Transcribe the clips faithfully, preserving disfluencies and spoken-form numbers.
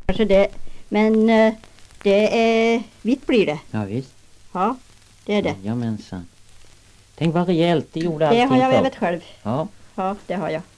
Kanske det, men eh, det är vitt blir det. Ja visst. Ja, det är det. Jajamensan. Tänk vad rejält det gjorde Det allting har jag för. vävet själv. Ja. Ja, det har jag.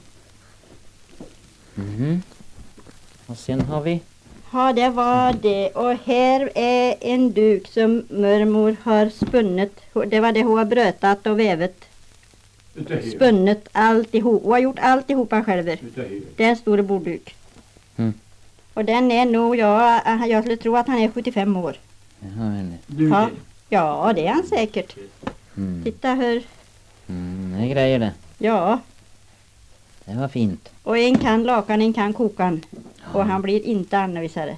Mhm. Och sen har vi... Ja, det var det. Och här är en duk som mormor har spunnet. Det var det hon har brötat och vävet. Spunnet alltihop. Hon har gjort alltihopa själv. Det är en stor bordduk. Mm. Och den är nog, ja, jag skulle tro att han är sjuttiofem år. Jaha, henne. Ja, ja, det är han säkert. Mm. Titta hur, Mm, det är grejer det. ja. Det var fint. Och en kan lakan, en kan kokan. Och han blir inte anvisare.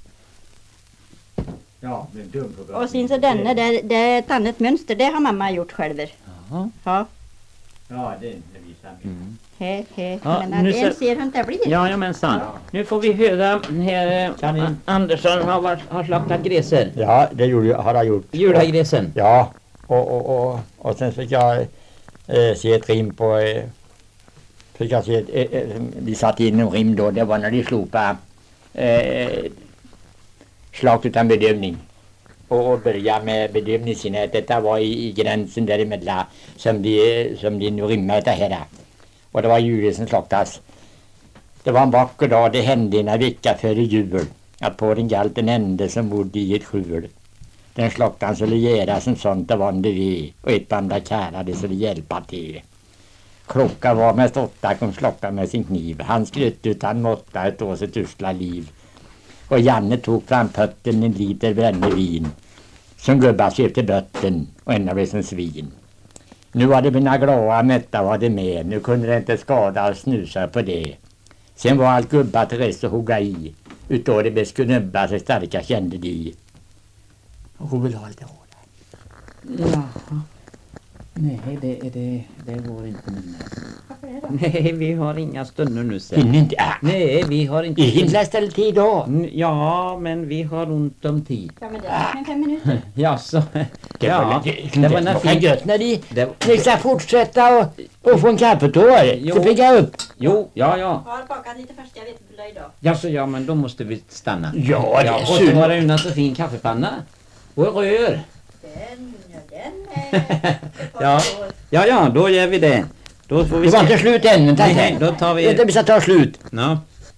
Ja, men dum på Och sen så denne, det, det är ett annat mönster. Det har mamma gjort själv. Jaha. Ja, Ja, det, det visar mig. Mm. he, he. Ja, Men att nu en ser- ser hur det blir. Jajamensan. Nu får vi höra här eh, Kan ni- A- Andersson har, varit, har slaktat gräser. Ja, det gjorde, jag- har jag gjort. Julagräsen. Ja, och, och, och, och sen fick jag eh, se ett rim på... Eh, fick jag se ett, eh, eh, de satt in en rim då, det var när de slopade eh, slakt utan bedövning. Och, och började med bedövningssinnet. Detta var i, i gränsen däremellan som de, som de nu rimmar det här. Och det var julen som slaktas. Det var en vacker dag, det hände en vecka före jul att på den galt en ende som bodde i ett skjul. Den slaktan skulle göra som sånt det var det vi och ett andra kära det skulle hjälpa till. Klocka var mest åtta kom slakta med sin kniv. Han skröt utan måtta ett år sitt usla liv. Och Janne tog fram pötten en liter brännevin som gubbar köpte bötten och ända blev som svin. Nu var det mina glada mätta var det med. Nu kunde det inte skada och snusa på det. Sen var allt gubbar till rest att hugga i. Utav det bäst knubba sig starka kände de. Och hon vill ha lite hårdare. Jaha. Nej, det, det, det går inte med mig. Nej, vi har inga stunder nu sen. Hinner inte. Äh. Nej, vi har inte... I himla ställ tid då. Mm, Ja, men vi har ont om tid. Ja, men det är en fem minuter. Ja, så... Det Ja, var, det det, var det när var fint. gött när de Det, ni ska fortsätta och, och få en kaffetår. Jo. Så fick jag upp. jo, ja, ja. Jag har bakat lite färska vetebröd idag. Ja, så ja, men då måste vi stanna. Ja, det är Och så synd. var det en så fin kaffepanna. Och rör. Den, ja, den är ett par Ja. år. Ja, ja, då gör vi det. Då får vi Det var se. inte slut ännu. Nej, tack. nej, då tar vi... Vänta, vi ska ta slut. Ja.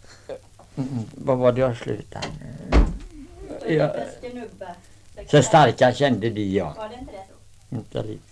Vad var det jag slutade? Så Ja. bäste nubba. Så starka kände de, ja. Var det inte det så? Inte lite.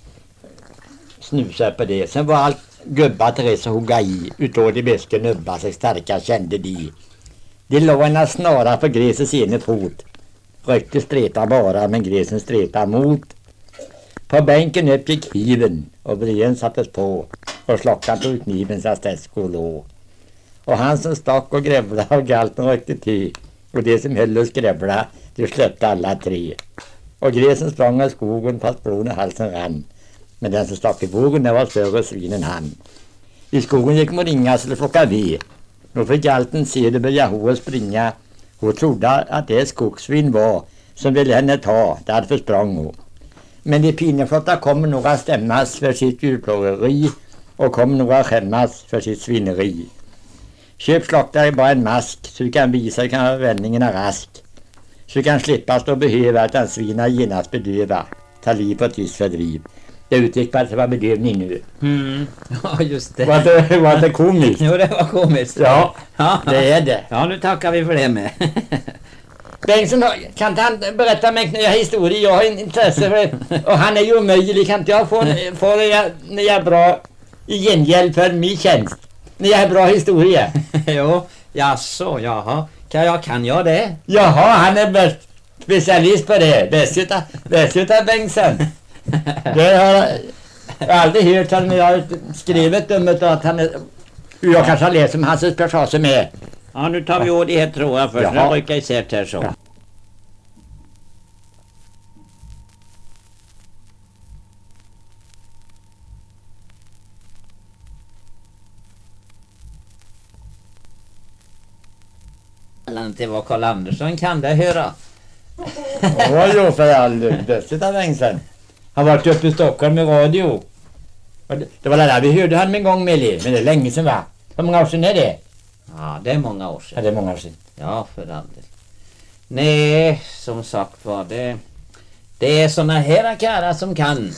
Snusa på det. Sen var allt gubbar till resa hugga i. Utav det bästa nubbar sig starka kände de. De låg en snara på gräsets ene fot. Rökte streta bara men gräsen streta mot. På bänken upp gick kniven och bryen sattes på. Och slockan tog kniven så att det skulle lå. Och han som stack och grävla och galten rökte till. Och det som höll och skrävla, det släppte alla tre. Och gräsen sprang av skogen fast blod i halsen rann. Men den som stack i vågen det var större svin än han. I skogen gick Moringa skulle plocka ved. Då fick galten se det börja hon springa. Hon trodde att det skogsvin var som ville henne ta, därför sprang hon. Men de pineflotta kommer några stämmas för sitt djurplågeri och kommer några skämmas för sitt svineri. Köp slaktare bara en mask så du kan visa att kan vändningen är rask. Så du kan slippa stå och behöva att den svina genast bedöva. Ta liv på tyst fördriv. Det utgick på att det var bedövning nu. Mm. Ja, just det. Var det, var det komiskt? Jo, det var komiskt. Ja, Ja. det är det. Ja, nu tackar vi för det med. Bengtsson, kan inte han berätta mig nya historier? Jag har en intresse för det. Och han är ju omöjlig. Kan inte jag få, få det när jag är bra i gengäld för min tjänst? När jag är bra historia. Jo, jaså, jaha. Kan jag, kan jag det? Jaha, han är bäst specialist på det. Bäst utav, bäst utav Bengtsson. Det har jag aldrig hört när jag har skrivit om det att han är... Jag kanske har läst om hans personal som är... Ja, nu tar vi åt de här trådarna först. Jaha. Nu rycker jag isär här så. Ja. Det var Carl Andersson kan det höra. Ja, jo, för all bäst utav Bengtsson. Han var uppe i Stockholm med radio. Och det, det var det där vi hörde han en gång med Eli, men det är länge sedan va? Hur många år sedan är det? Ja, det är många år sedan. Ja, det är många år sedan. Ja, för all del. Nej, som sagt var det... Det är såna här karlar som kan.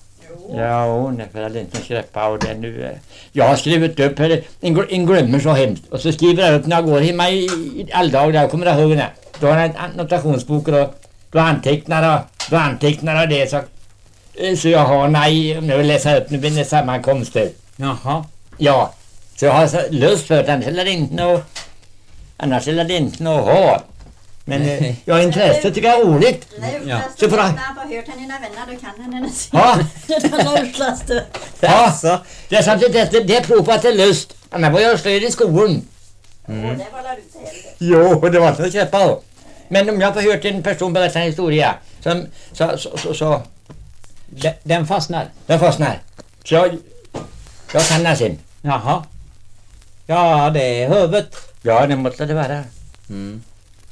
Ja, hon är för att inte släppa och det nu. eh, Jag har skrivit upp här, en, gl- en glömmer så hemskt. Och så skriver jag upp när jag går hemma i, i alldag, där kommer jag ihåg det. Då har jag en annotationsbok och då, då antecknar jag, då antecknar jag det så, eh, så jag har, nej, om jag vill läsa upp nu blir det sammankomster. Jaha. Ja, så jag har så lust för det, annars är det inte något, annars är det inte något att ha. Men eh, jag har intresse, tycker jag är roligt. Ja. Så får När han- han får hört hennes vänner, då kan han hennes. Ja. Den har utslast du. Ja, det är samtidigt det, det är prov på att det är lust. Annars var jag slöjd i skolan. Mm. Och det var där ute heller. Jo, det var så att släppa av. Men om jag får hört en person berätta en historia som, så, så, så, så Den, den fastnar. den fastnar. Så jag, jag kan den sen. Jaha. Ja, det är huvudet. Ja, det måste det vara. Mm.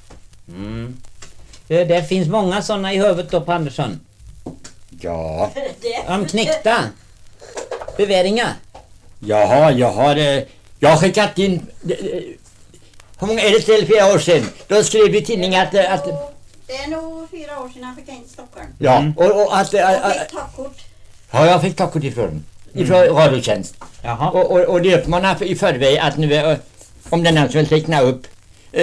Mm. Det, det finns många såna i huvudet då på Andersson. Ja. Om knäckta. Beväringar. Jaha, jag har, eh, jag har skickat in, eh, hur många är det till flera år sedan? Då skrev vi i tidningen att, eh, att Det är nog fyra år sedan han fick in till Stockholm. ja, Mm. och, och att, eh, Och eh, fick tackkort. ja, jag fick tackkort ifrån, ifrån radiotjänst. Jaha. Och, och, och det uppmanar i förväg att nu, eh, om den alltså vill teckna upp eh,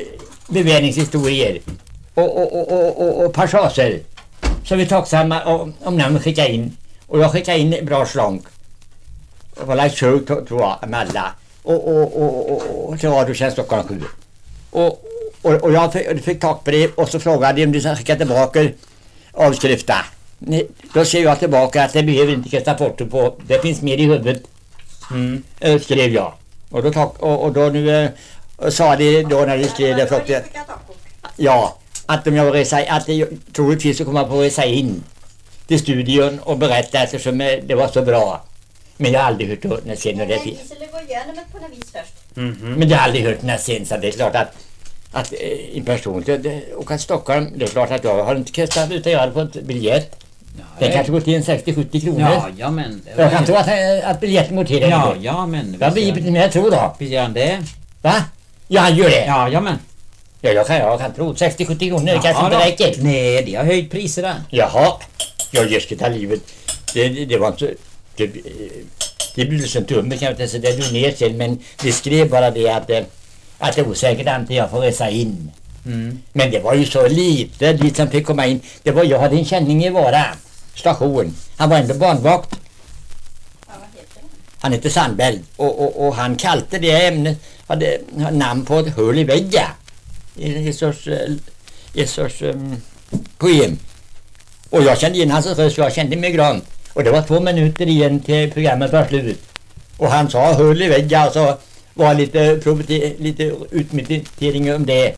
beväringshistorier och, och, och, och, och, och passager, så är vi tacksamma om, om namn skickar in. Och jag skickar in bra slank. Det var like tjugo, tror jag, med alla. Och, och, och, och, och så var det känns Stockholm sju. Och, och, och jag fick, fick tackbrev och så frågade om de ska skicka tillbaka avskrifta. Ni- Då ser jag tillbaka att det behöver inte kasta porto på. Det finns mer i huvudet. Mm. Eh, skrev jag. Och då, tack, och, och då nu eh, sa de då när de skrev det, Då frågade, fick jag tackkort. ja, att om jag vill resa, att det troligtvis så kommer jag på att resa in till studion och berätta eftersom eh, det var så bra. Men jag har aldrig hört det sen och det Nej, finns. vi skulle gå igenom det på något vis först. Mhm. Men jag har aldrig hört den sen, så det är klart att att eh, en person det, det, åka till Stockholm, det är klart att jag har inte kastat ut att göra på ett biljett. Ja, Den kanske går till en sextio sjuttio kronor. Ja, ja men. Det Jag kan tro att, eh, att biljetten går till det. Ja, ja men. Jag blir lite mer, jag tror då. Visst gör han det? Va? Ja, han gör det. Ja, ja men. Ja, jag kan, jag kan tro sextio sjuttio kronor, det kanske inte då. räcker. Nej, de har höjt priserna. Jaha, jag just ska ta livet. Det, det, det var inte... Det, det blev så dumt, kan jag inte säga. Det drog ner sen, men det skrev bara det att, eh, att det är osäkert att jag får resa in. Mm. Men det var ju så lite dit som fick komma in. Det var, jag hade en känning i Vara station. Han var ändå barnvakt. Ja, vad heter det? Han hette Sandberg. Och, och, och han kallade det ämnet, hade namn på ett hål i väggen. I en sorts, eh, i en sorts um, poem. Och jag kände igen hans röst, jag kände mig grön. Och det var två minuter igen till programmet var slut. Och han sa hål i väggen, och så var lite, provoti- lite utmittering om det.